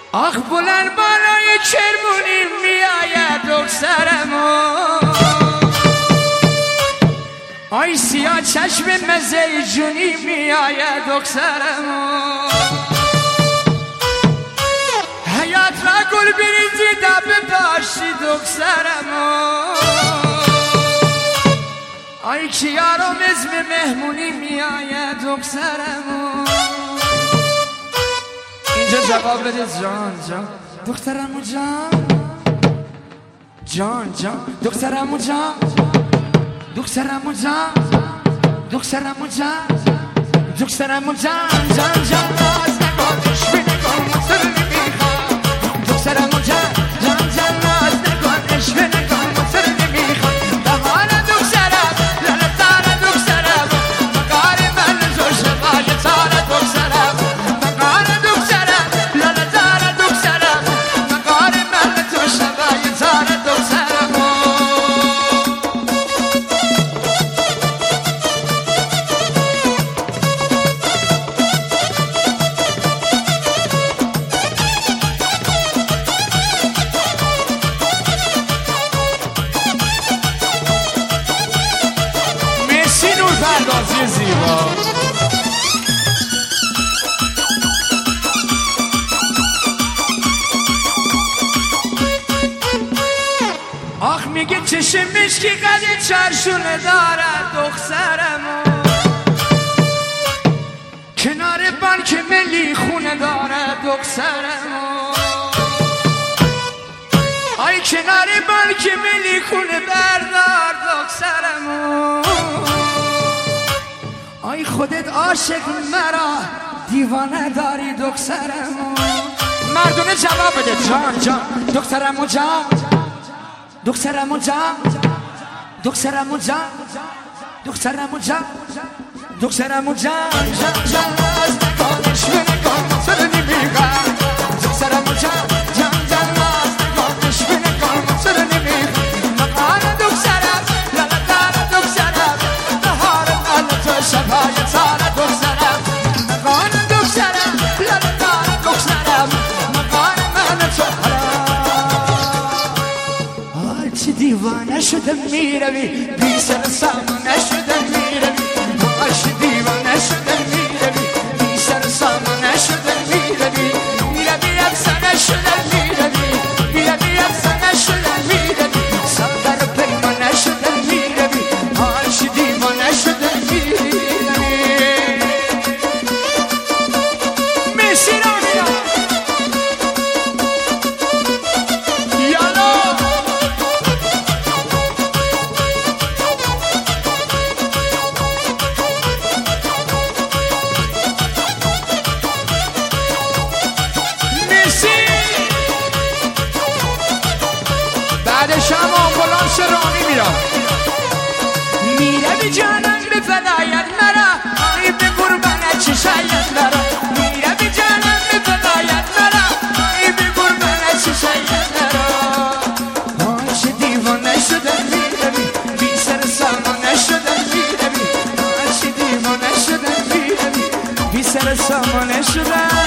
آخ بلند بالای کرمونی میآید دخترمون، آی سیاه چشم مزه جونی میآید دخترمون، حیات را گل بریزی دب داشتی دخترمون، آی کیارم اسم مهمونی میآید دخترمون. اینجا جواب بده جان جان دخترمو جان جان جان دخترمو جان دخترمو جان دخترمو جان دخترمو جان جان جان ناز نگاهش بنگاه مصر نمیخواد دخترمو جان جان جان ناز نگاهش بنگاه مصر نمیخواد بهار دخترم لالتار دخترم مقار من تو شبای تار دخترم مقار دخترم لالتار دخترم مقار من تو شبای تار دخترم. پردازی زیبا آخ میگه چشم مشکی قد چرشونه دارد دخترمون، کنار بانک ملی خونه دارد دخترمون، آی کنار بانک ملی خونه بردار دخترمون، آی خودت عاشق مرا دیوانه داری دخترمون. مردونه جواب بده جان جان دخترمو جان دخترمو جان دخترمو جان دخترمو جان دخترمو جان جان جان از نگاهش به نگاه مصر نمیخواد دخترمو جان جان جان از نگاهش به نگاه مصر نمیخواد مقال دخترم لالتار دخترم بهار من تو شبای تار دخترم مقال دخترم لالتار دخترم مقال من تو آی چه دیوانه شدم میروی بی سر سامانه شدم میروی آی چه دیوانه شدم میروی بی سر سامانه شدم میروی میروی افسانه شدم میروی میروی افسانه شدم میروی سردر پیمانه شدم میروی آی چه دیوانه شدم میروی. بعدش هم آمبولانس رانی میرم میره بی جانم به فدایت مرا آی به قربانت چشایت مرا میره بی جانم به فدایت مرا آی به قربانت چشایت مرا آی چه دیوانه شدم میروی بی سر سامانه شدم میروی آی چه دیوانه شدم میروی بی سر سامانه شدم